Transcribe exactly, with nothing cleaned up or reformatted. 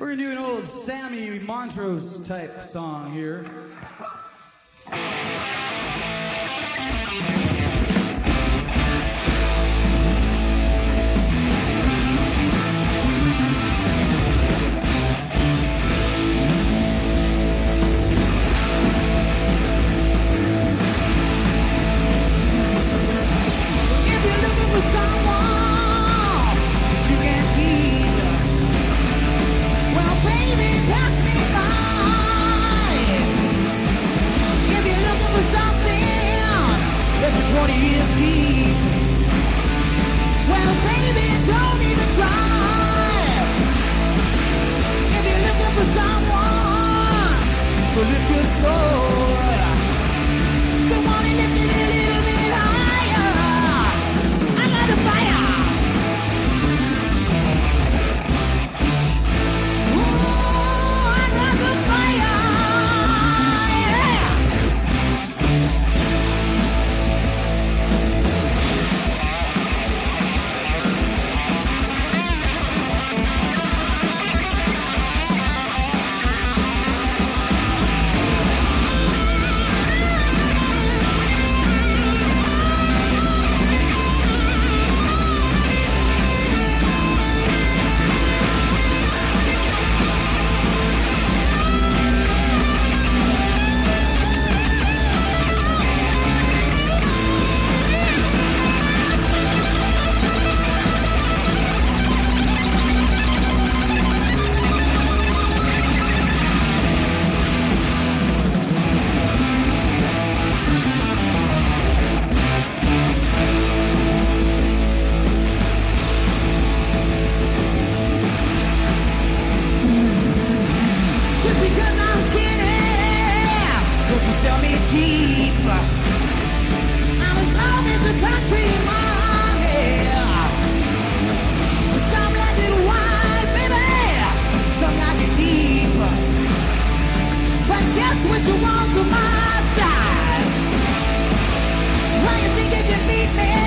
We're gonna do an old Sammy Montrose type song here. twenty years deep. Well, baby, don't even try. If you're looking for someone to lift your soul, come on and lift it a little bit higher. I got the fire. Oh, I got the fire. Sell me cheap. I'm as long as a country money. Some like it wide, baby. Some like it deep. But guess what you want from my style? Well, you think you can beat me?